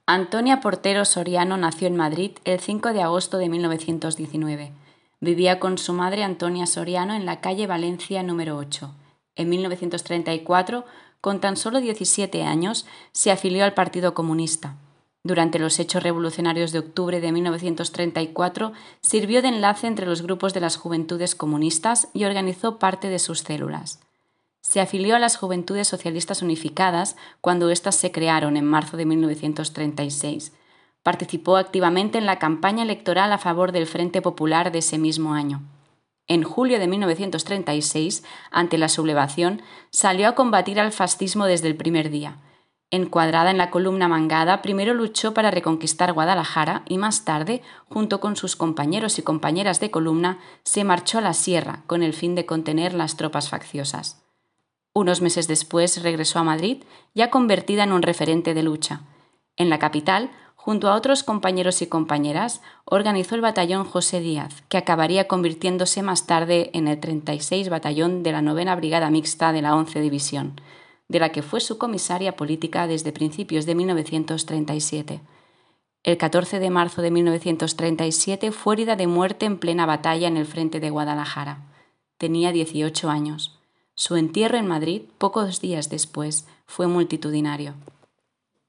Antonia Portero Soriano nació en Madrid el 5 de agosto de 1919. Vivía con su madre Antonia Soriano en la calle Valencia número 8. En 1934, con tan solo 17 años, se afilió al Partido Comunista. Durante los hechos revolucionarios de octubre de 1934, sirvió de enlace entre los grupos de las Juventudes Comunistas y organizó parte de sus células. Se afilió a las Juventudes Socialistas Unificadas cuando éstas se crearon en marzo de 1936. Participó activamente en la campaña electoral a favor del Frente Popular de ese mismo año. En julio de 1936, ante la sublevación, salió a combatir al fascismo desde el primer día. Encuadrada en la columna Mangada, primero luchó para reconquistar Guadalajara y más tarde, junto con sus compañeros y compañeras de columna, se marchó a la sierra con el fin de contener las tropas facciosas. Unos meses después regresó a Madrid, ya convertida en un referente de lucha. En la capital, junto a otros compañeros y compañeras, organizó el batallón José Díaz, que acabaría convirtiéndose más tarde en el 36 Batallón de la 9ª Brigada Mixta de la 11 División, de la que fue su comisaria política desde principios de 1937. El 14 de marzo de 1937 fue herida de muerte en plena batalla en el frente de Guadalajara. Tenía 18 años. Su entierro en Madrid, pocos días después, fue multitudinario.